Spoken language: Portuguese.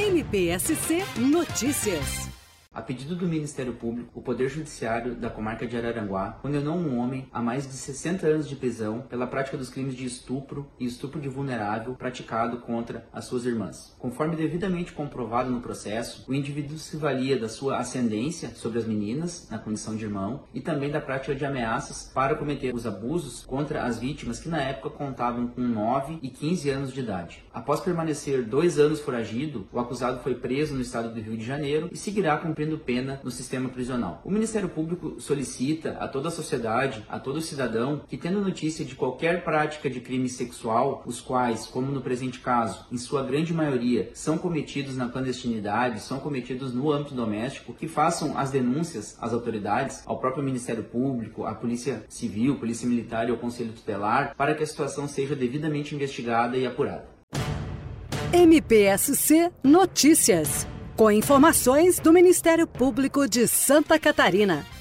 MPSC Notícias. A pedido do Ministério Público, o Poder Judiciário da Comarca de Araranguá condenou um homem a mais de 60 anos de prisão pela prática dos crimes de estupro e estupro de vulnerável praticado contra as suas irmãs. Conforme devidamente comprovado no processo, o indivíduo se valia da sua ascendência sobre as meninas, na condição de irmão, e também da prática de ameaças para cometer os abusos contra as vítimas que na época contavam com 9 e 15 anos de idade. Após permanecer 2 anos foragido, o acusado foi preso no estado do Rio de Janeiro e seguirá cumprindo pena no sistema prisional. O Ministério Público solicita a toda a sociedade, a todo cidadão, que tendo notícia de qualquer prática de crime sexual, os quais, como no presente caso, em sua grande maioria, são cometidos na clandestinidade, são cometidos no âmbito doméstico, que façam as denúncias às autoridades, ao próprio Ministério Público, à Polícia Civil, Polícia Militar e ao Conselho Tutelar, para que a situação seja devidamente investigada e apurada. MPSC Notícias. Com informações do Ministério Público de Santa Catarina.